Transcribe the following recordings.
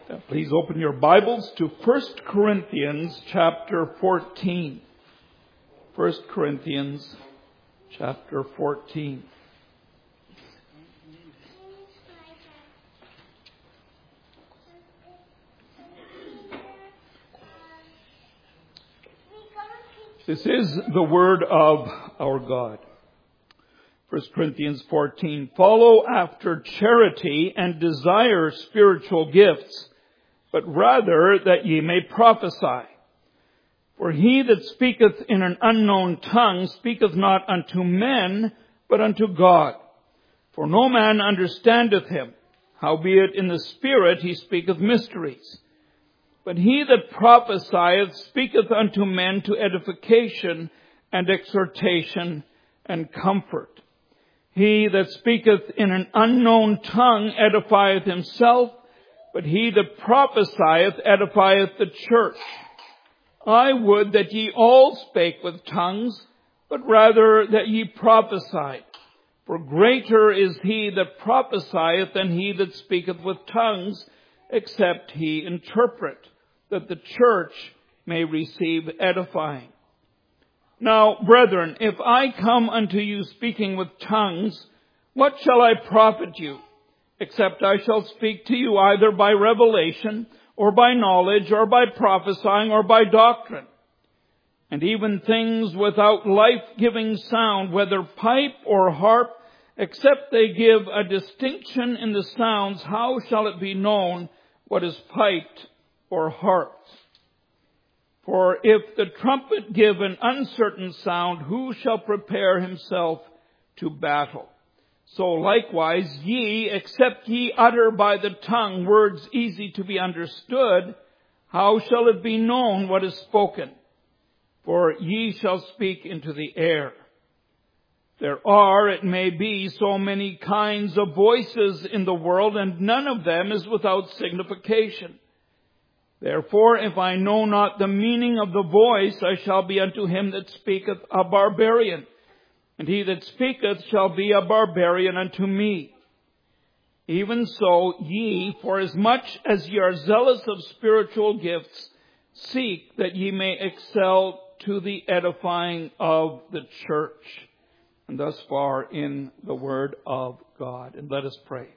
Please open your Bibles to 1 Corinthians chapter 14. 1 Corinthians chapter 14. This is the word of our God. 1 Corinthians 14. Follow after charity and desire spiritual gifts, but rather that ye may prophesy. For he that speaketh in an unknown tongue speaketh not unto men, but unto God. For no man understandeth him. Howbeit in the Spirit he speaketh mysteries. But he that prophesieth speaketh unto men to edification and exhortation and comfort. He that speaketh in an unknown tongue edifieth himself, but he that prophesieth edifieth the church. I would that ye all spake with tongues, but rather that ye prophesied. For greater is he that prophesieth than he that speaketh with tongues, except he interpret, that the church may receive edifying. Now, brethren, if I come unto you speaking with tongues, what shall I profit you? Except I shall speak to you either by revelation, or by knowledge, or by prophesying, or by doctrine. And even things without life-giving sound, whether pipe or harp, except they give a distinction in the sounds, how shall it be known what is piped or harped? For if the trumpet give an uncertain sound, who shall prepare himself to battle? So likewise ye, except ye utter by the tongue words easy to be understood, how shall it be known what is spoken? For ye shall speak into the air. There are, it may be, so many kinds of voices in the world, and none of them is without signification. Therefore, if I know not the meaning of the voice, I shall be unto him that speaketh a barbarian. And he that speaketh shall be a barbarian unto me. Even so ye, forasmuch as ye are zealous of spiritual gifts, seek that ye may excel to the edifying of the church. And thus far in the word of God. And let us pray.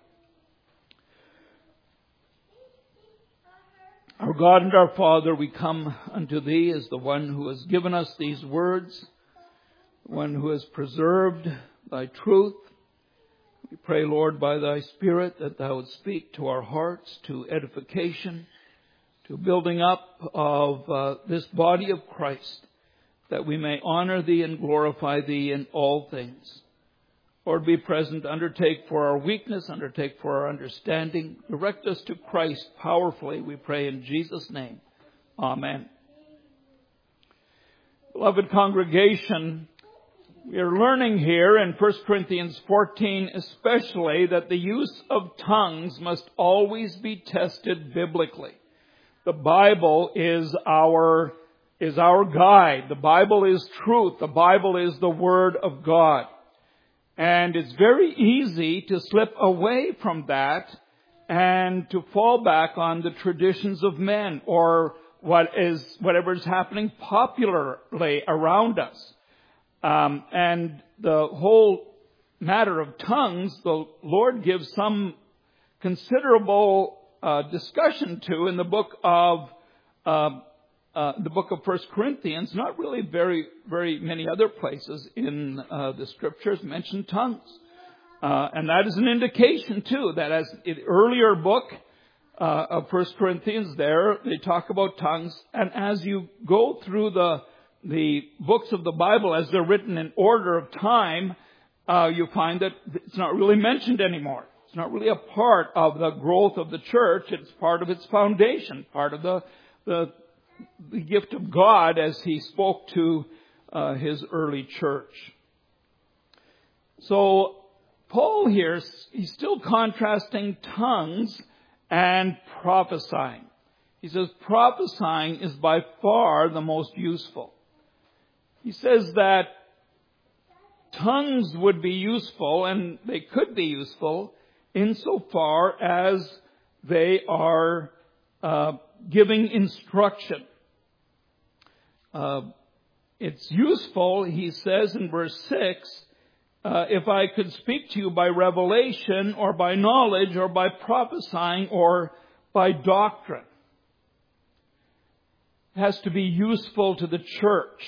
Our God and our Father, we come unto Thee as the one who has given us these words, the one who has preserved Thy truth. We pray, Lord, by Thy Spirit that Thou would speak to our hearts, to edification, to building up of this body of Christ, that we may honor Thee and glorify Thee in all things. Lord, be present, undertake for our weakness, undertake for our understanding. Direct us to Christ powerfully, we pray in Jesus' name. Amen. Beloved congregation, we are learning here in 1 Corinthians 14 especially that the use of tongues must always be tested biblically. The Bible is our guide. The Bible is truth. The Bible is the Word of God. And it's very easy to slip away from that and to fall back on the traditions of men or whatever is happening popularly around us. And the whole matter of tongues, the Lord gives some considerable discussion to in the book of 1 Corinthians. Not really very, very many other places in the scriptures mention tongues. And that is an indication too that as in the earlier book of 1 Corinthians there, they talk about tongues. And as you go through the books of the Bible as they're written in order of time, you find that it's not really mentioned anymore. It's not really a part of the growth of the church. It's part of its foundation, part of the gift of God as He spoke to His early church. So Paul here, he's still contrasting tongues and prophesying. He says prophesying is by far the most useful. He says that tongues would be useful, and they could be useful, insofar as they are giving instruction. It's useful, he says in verse 6, if I could speak to you by revelation or by knowledge or by prophesying or by doctrine. It has to be useful to the church.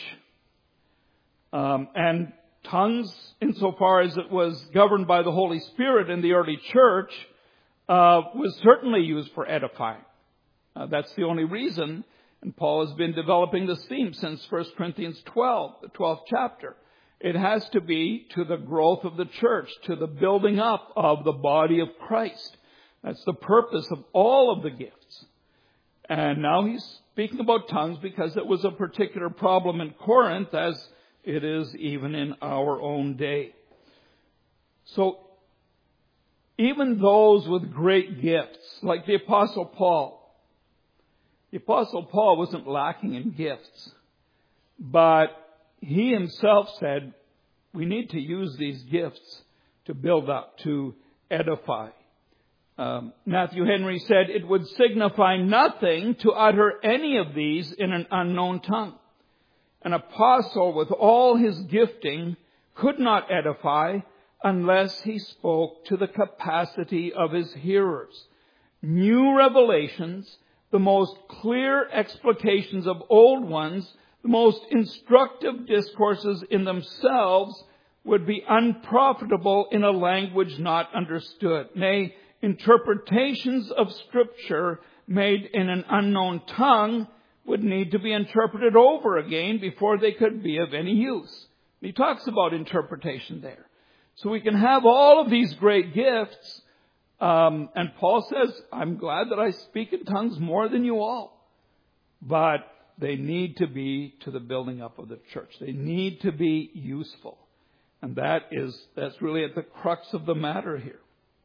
And tongues, insofar as it was governed by the Holy Spirit in the early church, was certainly used for edifying. That's the only reason. And Paul has been developing this theme since 1 Corinthians 12, the 12th chapter. It has to be to the growth of the church, to the building up of the body of Christ. That's the purpose of all of the gifts. And now he's speaking about tongues because it was a particular problem in Corinth, as it is even in our own day. So, even those with great gifts, like the Apostle Paul. The Apostle Paul wasn't lacking in gifts, but he himself said, we need to use these gifts to build up, to edify. Matthew Henry said, it would signify nothing to utter any of these in an unknown tongue. An apostle with all his gifting could not edify unless he spoke to the capacity of his hearers. New revelations, the most clear explications of old ones, the most instructive discourses in themselves would be unprofitable in a language not understood. Nay, interpretations of Scripture made in an unknown tongue would need to be interpreted over again before they could be of any use. He talks about interpretation there. So we can have all of these great gifts, and Paul says, I'm glad that I speak in tongues more than you all. But they need to be to the building up of the church. They need to be useful. And that's really at the crux of the matter here.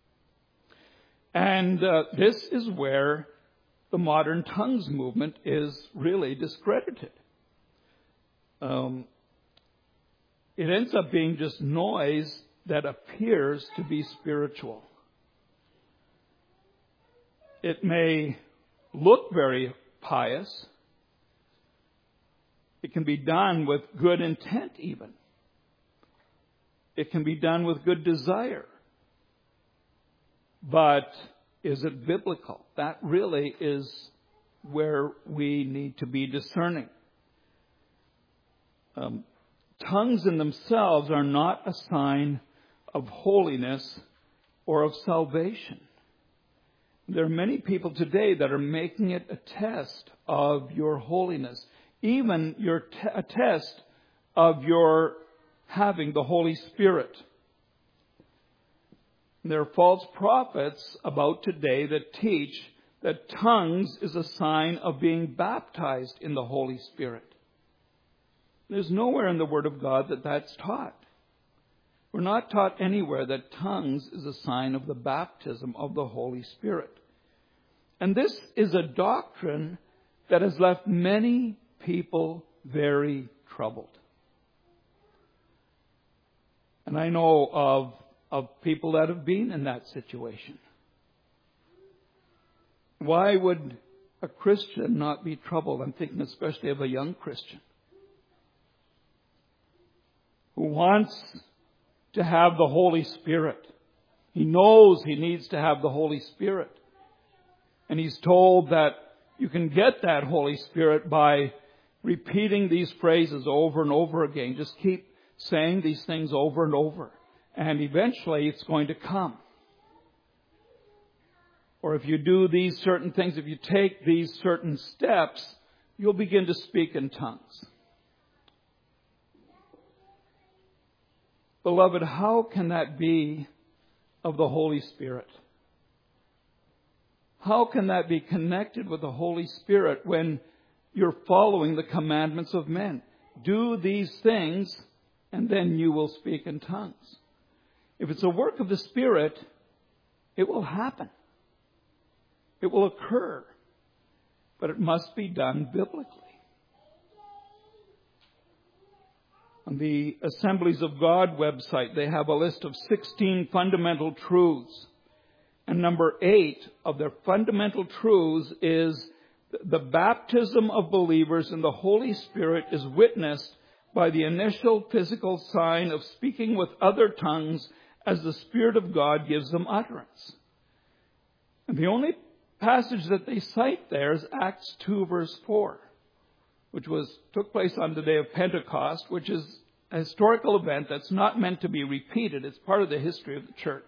And this is where the modern tongues movement is really discredited. It ends up being just noise that appears to be spiritual. It may look very pious. It can be done with good intent even. It can be done with good desire. But is it biblical? That really is where we need to be discerning. Tongues in themselves are not a sign of holiness or of salvation. There are many people today that are making it a test of your holiness, even a test of your having the Holy Spirit. There are false prophets about today that teach that tongues is a sign of being baptized in the Holy Spirit. There's nowhere in the Word of God that that's taught. We're not taught anywhere that tongues is a sign of the baptism of the Holy Spirit. And this is a doctrine that has left many people very troubled. And I know of people that have been in that situation. Why would a Christian not be troubled? I'm thinking especially of a young Christian who wants to have the Holy Spirit. He knows he needs to have the Holy Spirit. And he's told that you can get that Holy Spirit by repeating these phrases over and over again. Just keep saying these things over and over. And eventually it's going to come. Or if you do these certain things, if you take these certain steps, you'll begin to speak in tongues. Beloved, how can that be of the Holy Spirit? How can that be connected with the Holy Spirit when you're following the commandments of men? Do these things, and then you will speak in tongues. If it's a work of the Spirit, it will happen. It will occur. But it must be done biblically. On the Assemblies of God website, they have a list of 16 fundamental truths And number 8 of their fundamental truths is the baptism of believers in the Holy Spirit is witnessed by the initial physical sign of speaking with other tongues as the Spirit of God gives them utterance. And the only passage that they cite there is Acts 2 verse 4, which took place on the day of Pentecost, which is a historical event that's not meant to be repeated. It's part of the history of the church.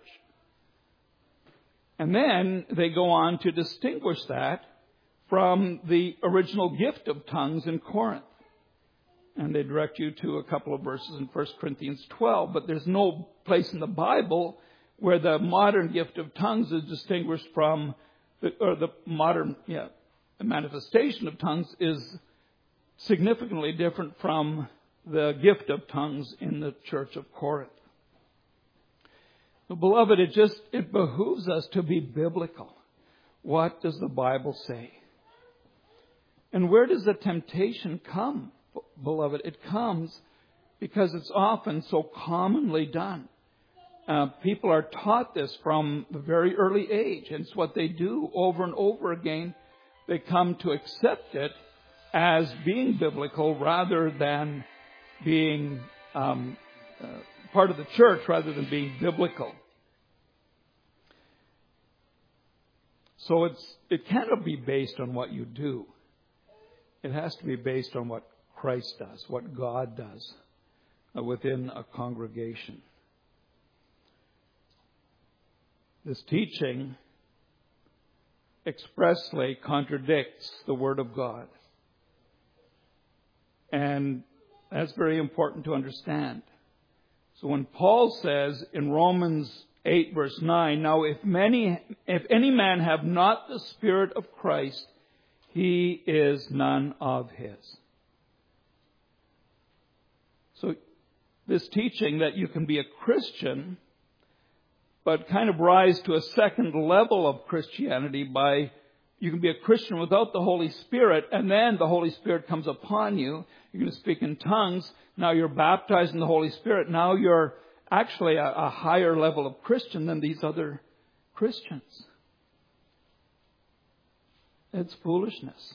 And then they go on to distinguish that from the original gift of tongues in Corinth. And they direct you to a couple of verses in 1 Corinthians 12. But there's no place in the Bible where the modern gift of tongues is distinguished from, the manifestation of tongues is significantly different from the gift of tongues in the church of Corinth. So, beloved, it behooves us to be biblical. What does the Bible say? And where does the temptation come, beloved? It comes because it's often so commonly done. People are taught this from a very early age, and it's what they do over and over again. They come to accept it as being biblical rather than being part of the church, rather than being biblical. So it cannot be based on what you do. It has to be based on what Christ does, what God does within a congregation. This teaching expressly contradicts the Word of God. And that's very important to understand. So when Paul says in Romans 8 verse 9, now if any man have not the Spirit of Christ, he is none of his. So this teaching that you can be a Christian, but kind of rise to a second level of Christianity by, you can be a Christian without the Holy Spirit, and then the Holy Spirit comes upon you. You're going to speak in tongues. Now you're baptized in the Holy Spirit. Now you're actually a higher level of Christian than these other Christians. It's foolishness.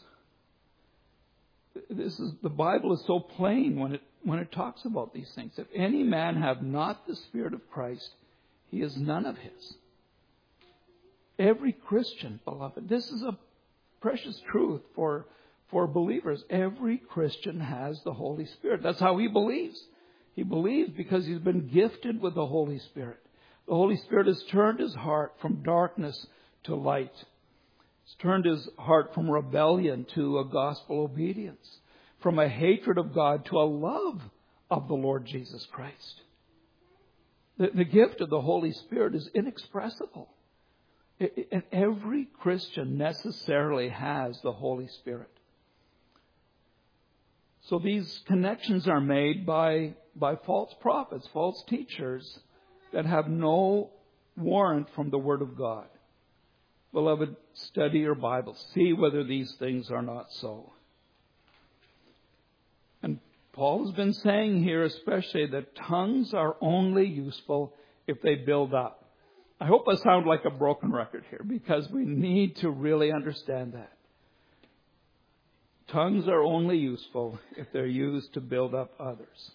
The Bible is so plain when it talks about these things. If any man have not the Spirit of Christ, he is none of his. Every Christian, beloved, this is a precious truth for believers. Every Christian has the Holy Spirit. That's how he believes. He believes because he's been gifted with the Holy Spirit. The Holy Spirit has turned his heart from darkness to light. It's turned his heart from rebellion to a gospel obedience, from a hatred of God to a love of the Lord Jesus Christ. The gift of the Holy Spirit is inexpressible. And every Christian necessarily has the Holy Spirit. So these connections are made by false prophets, false teachers that have no warrant from the Word of God. Beloved, study your Bible. See whether these things are not so. And Paul has been saying here especially that tongues are only useful if they build up. I hope I sound like a broken record here because we need to really understand that. Tongues are only useful if they're used to build up others.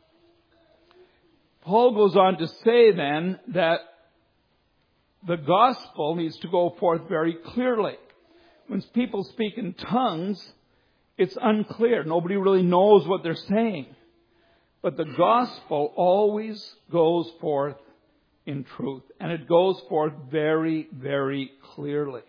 Paul goes on to say then that the gospel needs to go forth very clearly. When people speak in tongues, it's unclear. Nobody really knows what they're saying. But the gospel always goes forth in truth. And it goes forth very, very clearly.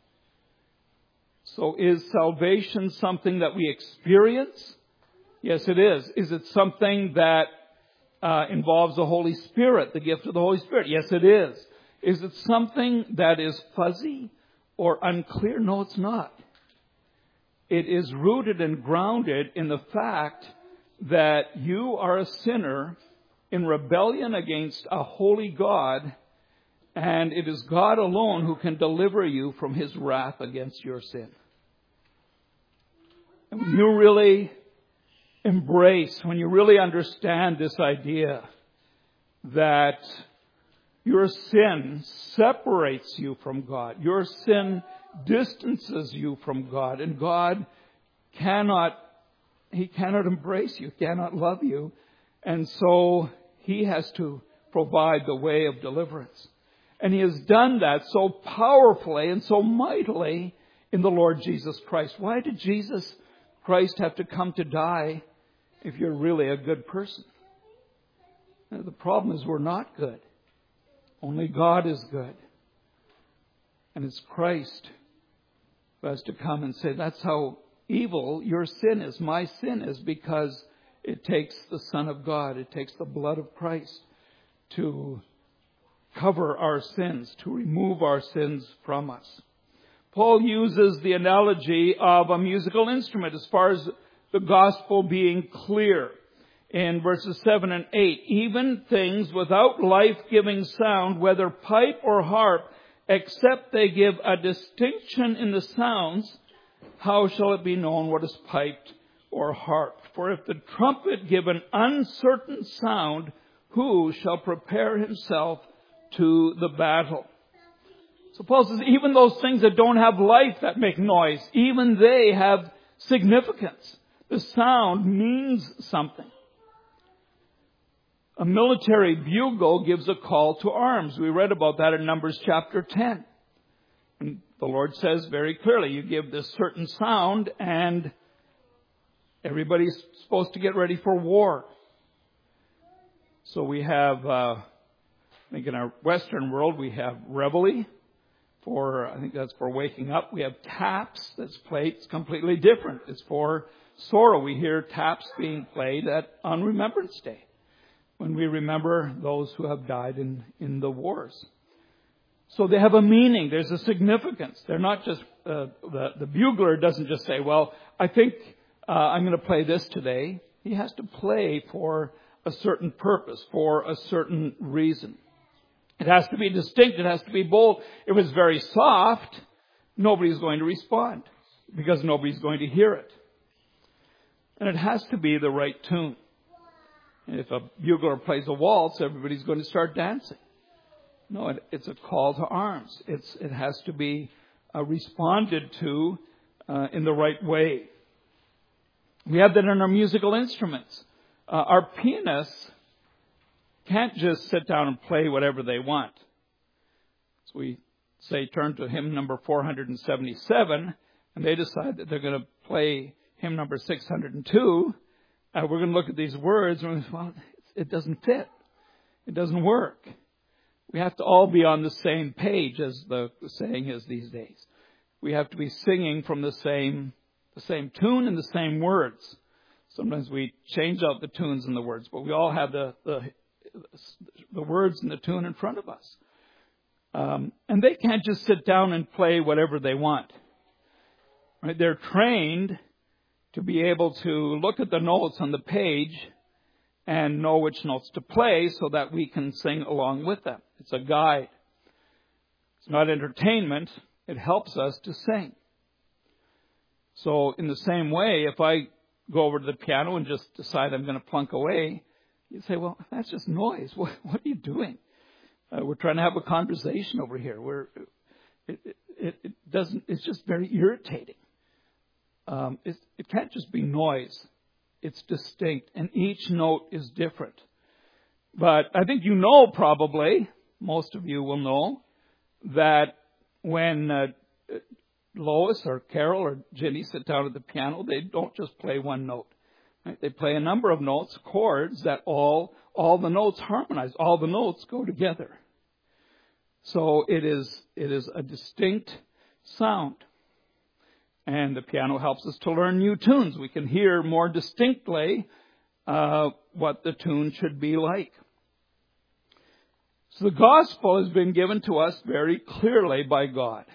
So is salvation something that we experience? Yes, it is. Is it something that involves the Holy Spirit, the gift of the Holy Spirit? Yes, it is. Is it something that is fuzzy or unclear? No, it's not. It is rooted and grounded in the fact that you are a sinner in rebellion against a holy God, and it is God alone who can deliver you from His wrath against your sin. And when you really embrace, when you really understand this idea that Your sin separates you from God. Your sin distances you from God. And God cannot embrace you, cannot love you. And so He has to provide the way of deliverance. And He has done that so powerfully and so mightily in the Lord Jesus Christ. Why did Jesus Christ have to come to die if you're really a good person? The problem is we're not good. Only God is good. And it's Christ who has to come and say, that's how evil your sin is. My sin is, because it takes the Son of God. It takes the blood of Christ to cover our sins, to remove our sins from us. Paul uses the analogy of a musical instrument as far as the gospel being clear. In verses 7 and 8, even things without life-giving sound, whether pipe or harp, except they give a distinction in the sounds, how shall it be known what is piped or harped? For if the trumpet give an uncertain sound, who shall prepare himself to the battle? So Paul says, even those things that don't have life that make noise, even they have significance. The sound means something. A military bugle gives a call to arms. We read about that in Numbers chapter 10. And the Lord says very clearly, you give this certain sound and everybody's supposed to get ready for war. So we have, I think in our Western world, we have reveille. I think that's for waking up. We have taps that's played. It's completely different. It's for sorrow. We hear taps being played on Remembrance Day, when we remember those who have died in the wars. So they have a meaning. There's a significance. They're not just, the bugler doesn't just say, well, I think I'm going to play this today. He has to play for a certain purpose, for a certain reason. It has to be distinct. It has to be bold. If it's very soft, nobody's going to respond because nobody's going to hear it. And it has to be the right tune. If a bugler plays a waltz, everybody's going to start dancing. No, it's a call to arms. It has to be responded to in the right way. We have that in our musical instruments. Our pianists can't just sit down and play whatever they want. So we say turn to hymn number 477, and they decide that they're going to play hymn number 602. We're going to look at these words and it doesn't fit. It doesn't work. We have to all be on the same page, as the saying is these days. We have to be singing from the same tune and the same words. Sometimes we change out the tunes and the words, but we all have the words and the tune in front of us. And they can't just sit down and play whatever they want. Right? They're trained to be able to look at the notes on the page and know which notes to play so that we can sing along with them. It's a guide. It's not entertainment. It helps us to sing. So in the same way, if I go over to the piano and just decide I'm going to plunk away, you say, well, that's just noise. What are you doing? We're trying to have a conversation over here. It's just very irritating. It can't just be noise. It's distinct, and each note is different. But I think you know probably, most of you will know, that when Lois or Carol or Ginny sit down at the piano, they don't just play one note. Right? They play a number of notes, chords that all the notes harmonize. All the notes go together. So it is a distinct sound. And the piano helps us to learn new tunes. We can hear more distinctly what the tune should be like. So the gospel has been given to us very clearly by God.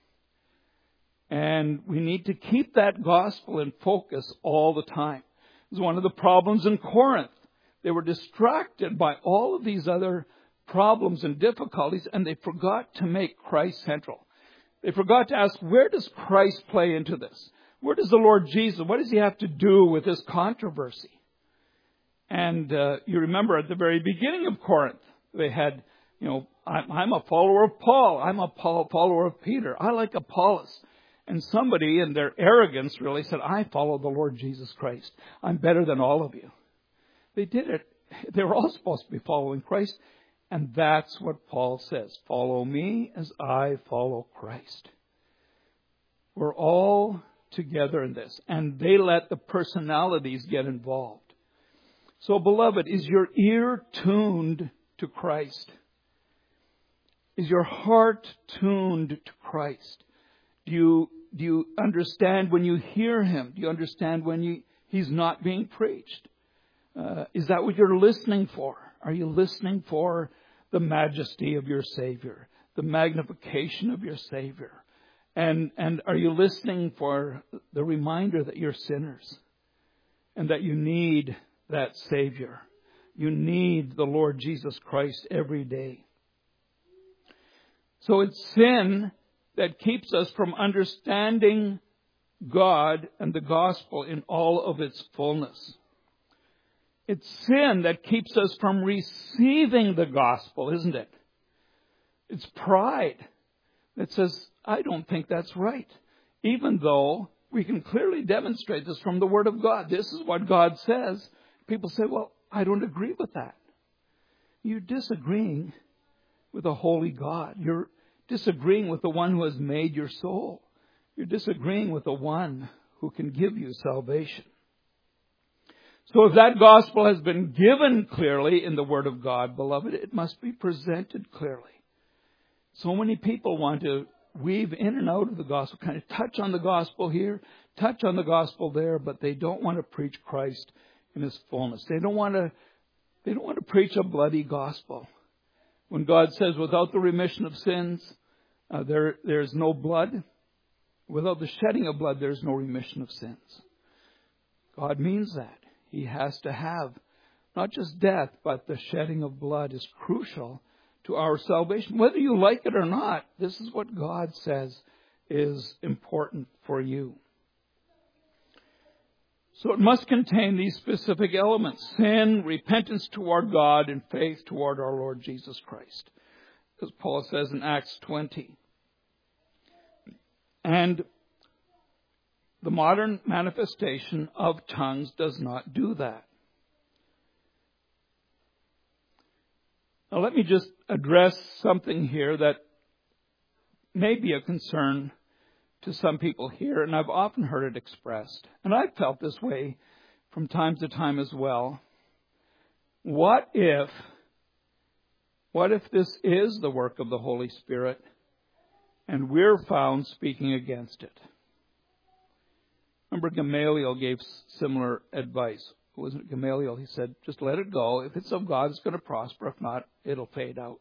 And we need to keep that gospel in focus all the time. It was one of the problems in Corinth. They were distracted by all of these other problems and difficulties, and they forgot to make Christ central. They forgot to ask, where does Christ play into this? Where does the Lord Jesus, what does he have to do with this controversy? And you remember at the very beginning of Corinth, they had I'm a follower of Paul. I'm a follower of Peter. I like Apollos. And somebody in their arrogance really said, I follow the Lord Jesus Christ. I'm better than all of you. They did it. They were all supposed to be following Christ. And that's what Paul says. Follow me as I follow Christ. We're all together in this. And they let the personalities get involved. So, beloved, is your ear tuned to Christ? Is your heart tuned to Christ? Do you understand when you hear Him? Do you understand when He's not being preached? Is that what you're listening for? Are you listening for the majesty of your Savior, the magnification of your Savior? And are you listening for the reminder that you're sinners and that you need that Savior? You need the Lord Jesus Christ every day. So it's sin that keeps us from understanding God and the gospel in all of its fullness. It's sin that keeps us from receiving the gospel, isn't it? It's pride that says, I don't think that's right. Even though we can clearly demonstrate this from the Word of God. This is what God says. People say, well, I don't agree with that. You're disagreeing with a holy God. You're disagreeing with the one who has made your soul. You're disagreeing with the one who can give you salvation. So if that gospel has been given clearly in the Word of God, beloved, it must be presented clearly. So many people want to weave in and out of the gospel, kind of touch on the gospel here, touch on the gospel there, but they don't want to preach Christ in His fullness. They don't want to preach a bloody gospel. When God says, without the remission of sins, there's no blood. Without the shedding of blood, there's no remission of sins. God means that. He has to have not just death, but the shedding of blood is crucial to our salvation. Whether you like it or not, this is what God says is important for you. So it must contain these specific elements: sin, repentance toward God, and faith toward our Lord Jesus Christ, as Paul says in Acts 20. And the modern manifestation of tongues does not do that. Now let me just address something here that may be a concern to some people here, and I've often heard it expressed, and I've felt this way from time to time as well. What if this is the work of the Holy Spirit and we're found speaking against it? Remember, Gamaliel gave similar advice. Wasn't it Gamaliel? He said, just let it go. If it's of God, it's going to prosper. If not, it'll fade out.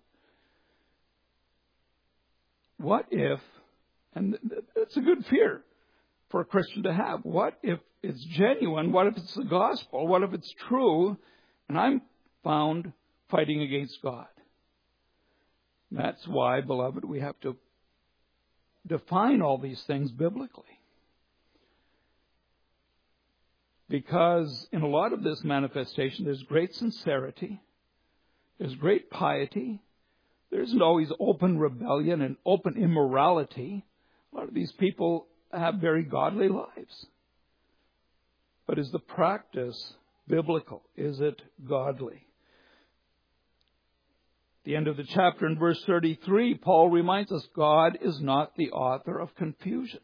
What if, and it's a good fear for a Christian to have, what if it's genuine? What if it's the gospel? What if it's true? And I'm found fighting against God. That's why, beloved, we have to define all these things biblically. Because in a lot of this manifestation, there's great sincerity, there's great piety, there isn't always open rebellion and open immorality. A lot of these people have very godly lives. But is the practice biblical? Is it godly? At the end of the chapter in verse 33, Paul reminds us God is not the author of confusion.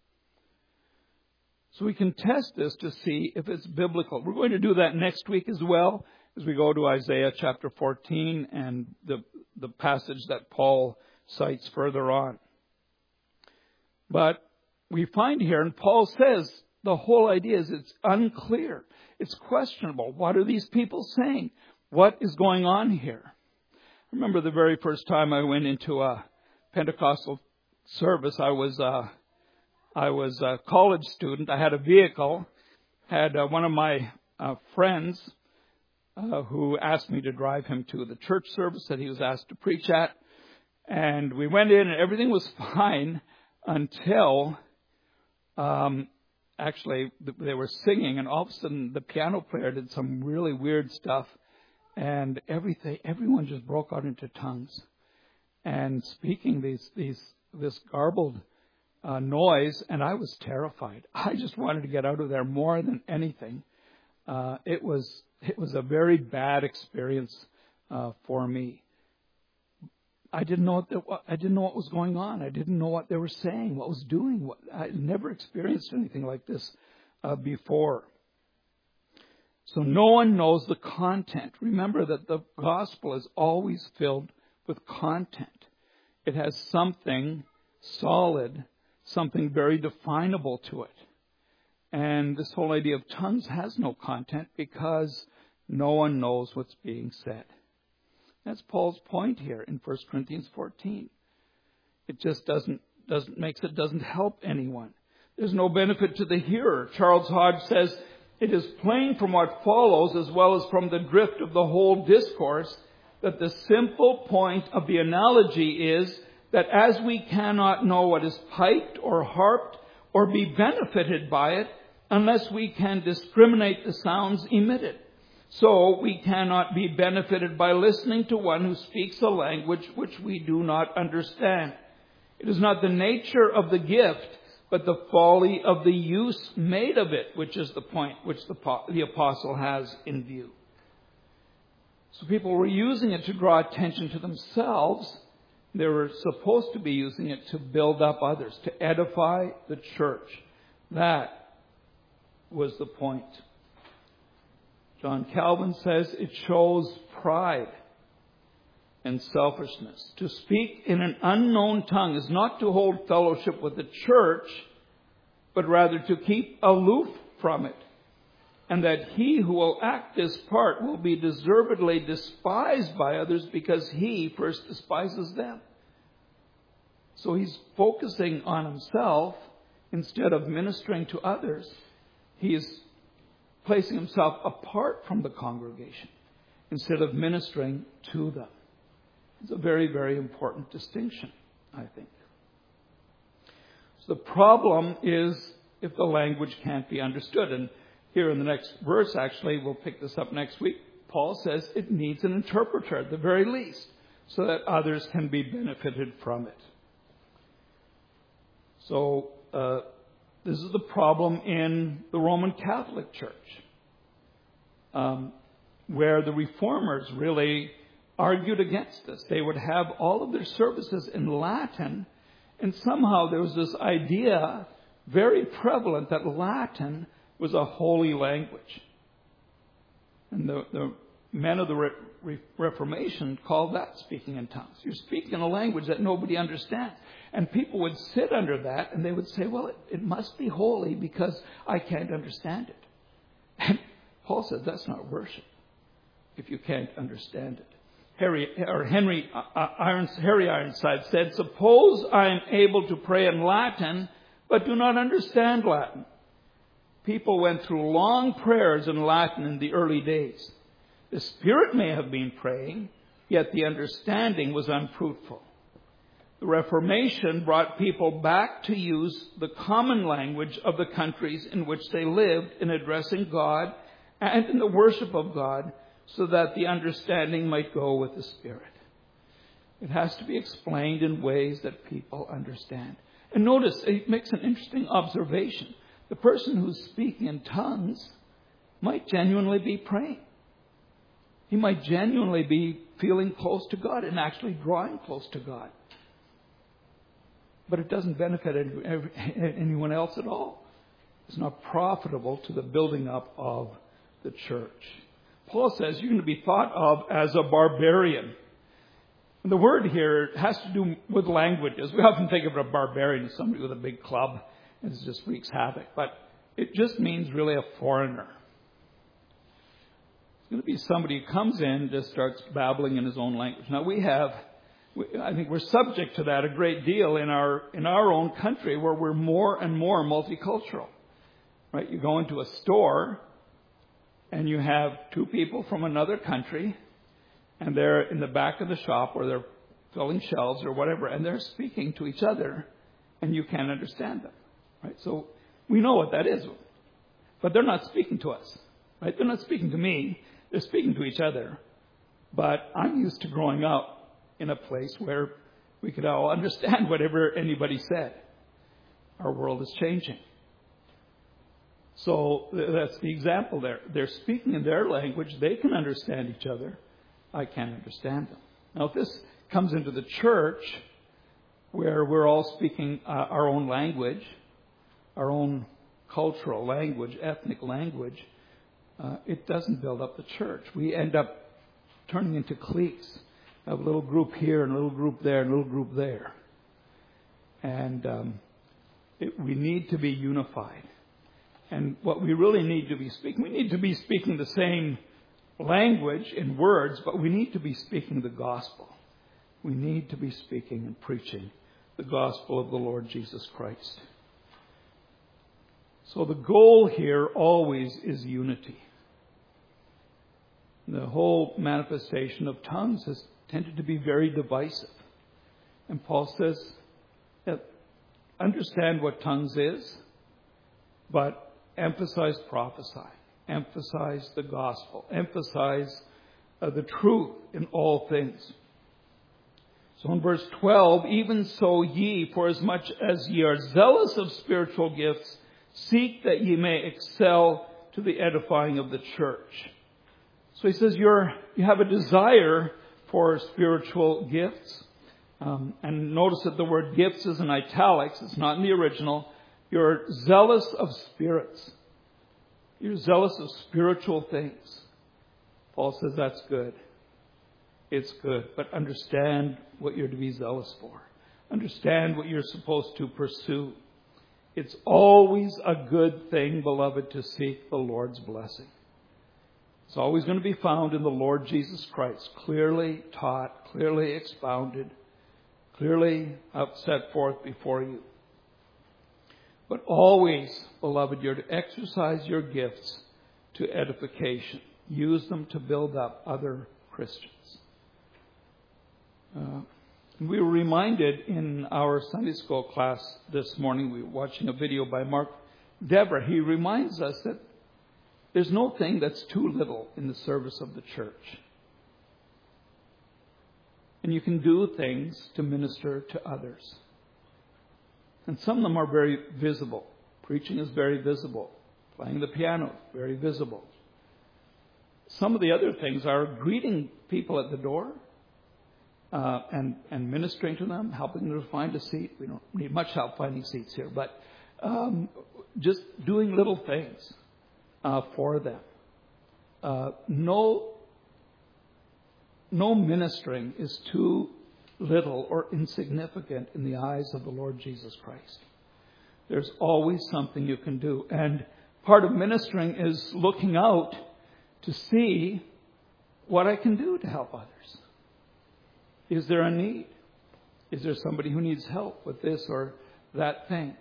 So we can test this to see if it's biblical. We're going to do that next week as well, as we go to Isaiah chapter 14 and the passage that Paul cites further on. But we find here, and Paul says, the whole idea is it's unclear. It's questionable. What are these people saying? What is going on here? I remember the very first time I went into a Pentecostal service, I was a college student. I had a vehicle. Had one of my friends who asked me to drive him to the church service that he was asked to preach at. And we went in and everything was fine until actually they were singing, and all of a sudden the piano player did some really weird stuff. And everyone just broke out into tongues and speaking this garbled noise, and I was terrified. I just wanted to get out of there more than anything. It was a very bad experience for me. I didn't know what was going on. I didn't know what they were saying, what was doing. I never experienced anything like this before. So no one knows the content. Remember that the gospel is always filled with content. It has something solid, something very definable to it. And this whole idea of tongues has no content because no one knows what's being said. That's Paul's point here in 1 Corinthians 14. It just doesn't help anyone. There's no benefit to the hearer. Charles Hodge says, "It is plain from what follows, as well as from the drift of the whole discourse, that the simple point of the analogy is that as we cannot know what is piped or harped or be benefited by it unless we can discriminate the sounds emitted, so we cannot be benefited by listening to one who speaks a language which we do not understand. It is not the nature of the gift, but the folly of the use made of it, which is the point which the apostle has in view." So people were using it to draw attention to themselves. They were supposed to be using it to build up others, to edify the church. That was the point. John Calvin says it shows pride and selfishness. To speak in an unknown tongue is not to hold fellowship with the church, but rather to keep aloof from it. And that he who will act this part will be deservedly despised by others because he first despises them. So he's focusing on himself instead of ministering to others. He is placing himself apart from the congregation instead of ministering to them. It's a very, very important distinction, I think. So the problem is if the language can't be understood. And here in the next verse, actually, we'll pick this up next week, Paul says it needs an interpreter at the very least so that others can be benefited from it. So this is the problem in the Roman Catholic Church, where the Reformers really argued against this. They would have all of their services in Latin, and somehow there was this idea, very prevalent, that Latin was a holy language. And the men of the Reformation called that speaking in tongues. You're speaking in a language that nobody understands. And people would sit under that and they would say, well, it must be holy because I can't understand it. And Paul says that's not worship if you can't understand it. Harry Ironside said, "Suppose I am able to pray in Latin but do not understand Latin." People went through long prayers in Latin in the early days. The Spirit may have been praying, yet the understanding was unfruitful. The Reformation brought people back to use the common language of the countries in which they lived in addressing God and in the worship of God, so that the understanding might go with the Spirit. It has to be explained in ways that people understand. And notice, it makes an interesting observation. The person who's speaking in tongues might genuinely be praying. He might genuinely be feeling close to God and actually drawing close to God. But it doesn't benefit anyone else at all. It's not profitable to the building up of the church. Paul says you're going to be thought of as a barbarian. And the word here has to do with languages. We often think of a barbarian as somebody with a big club and it just wreaks havoc. But it just means really a foreigner. It's going to be somebody who comes in and just starts babbling in his own language. Now I think we're subject to that a great deal in our own country, where we're more and more multicultural. Right? You go into a store and you have two people from another country, and they're in the back of the shop or they're filling shelves or whatever, and they're speaking to each other, and you can't understand them. Right? So we know what that is. But they're not speaking to us. Right? They're not speaking to me. They're speaking to each other. But I'm used to growing up in a place where we could all understand whatever anybody said. Our world is changing. So that's the example there. They're speaking in their language. They can understand each other. I can't understand them. Now, if this comes into the church, where we're all speaking our own language, our own cultural language, ethnic language, it doesn't build up the church. We end up turning into cliques. A little group here and a little group there and a little group there. And we need to be unified. And what we really need to be speaking, we need to be speaking the same language in words, but we need to be speaking the gospel. We need to be speaking and preaching the gospel of the Lord Jesus Christ. So the goal here always is unity. The whole manifestation of tongues has tended to be very divisive. And Paul says, understand what tongues is, but emphasize prophesying, emphasize the gospel, emphasize the truth in all things. So in verse 12, even so ye, for as much as ye are zealous of spiritual gifts, seek that ye may excel to the edifying of the church. So he says you have a desire for spiritual gifts. And notice that the word gifts is in italics. It's not in the original. You're zealous of spirits. You're zealous of spiritual things. Paul says that's good. It's good. But understand what you're to be zealous for. Understand what you're supposed to pursue. It's always a good thing, beloved, to seek the Lord's blessing. It's always going to be found in the Lord Jesus Christ, clearly taught, clearly expounded, clearly set forth before you. But always, beloved, you're to exercise your gifts to edification. Use them to build up other Christians. We were reminded in our Sunday school class this morning, we were watching a video by Mark Deborah. He reminds us that there's no thing that's too little in the service of the church. And you can do things to minister to others. And some of them are very visible. Preaching is very visible. Playing the piano, very visible. Some of the other things are greeting people at the door and ministering to them, helping them to find a seat. We don't need much help finding seats here, but just doing little things for them. No ministering is too little or insignificant in the eyes of the Lord Jesus Christ. There's always something you can do. And part of ministering is looking out to see what I can do to help others. Is there a need? Is there somebody who needs help with this or that thing?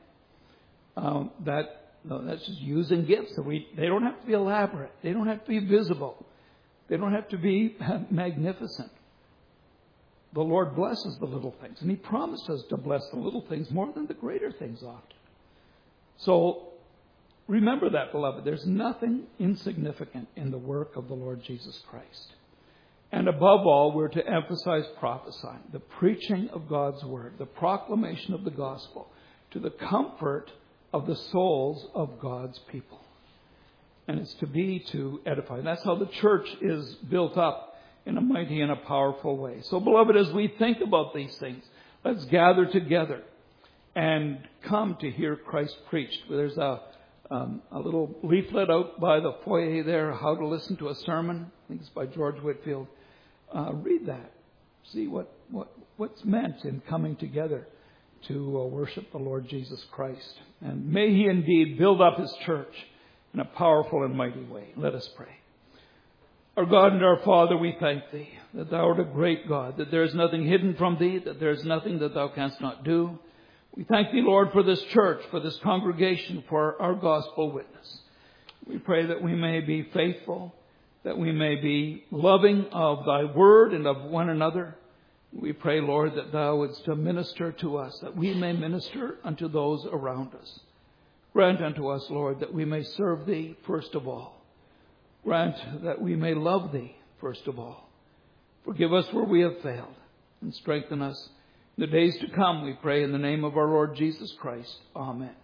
That's just using gifts. They don't have to be elaborate. They don't have to be visible. They don't have to be magnificent. The Lord blesses the little things. And He promised us to bless the little things more than the greater things often. So remember that, beloved. There's nothing insignificant in the work of the Lord Jesus Christ. And above all, we're to emphasize prophesying, the preaching of God's Word, the proclamation of the gospel, to the comfort of the souls of God's people. And it's to be to edify. And that's how the church is built up in a mighty and a powerful way. So, beloved, as we think about these things, let's gather together and come to hear Christ preached. There's a little leaflet out by the foyer there, How to Listen to a Sermon. I think it's by George Whitfield. Read that. See what's meant in coming together to worship the Lord Jesus Christ. And may He indeed build up His church in a powerful and mighty way. Let us pray. Our God and our Father, we thank Thee that Thou art a great God, that there is nothing hidden from Thee, that there is nothing that Thou canst not do. We thank Thee, Lord, for this church, for this congregation, for our gospel witness. We pray that we may be faithful, that we may be loving of Thy word and of one another. We pray, Lord, that Thou wouldst minister to us, that we may minister unto those around us. Grant unto us, Lord, that we may serve Thee first of all. Grant that we may love Thee first of all. Forgive us where we have failed and strengthen us in the days to come, we pray in the name of our Lord Jesus Christ. Amen.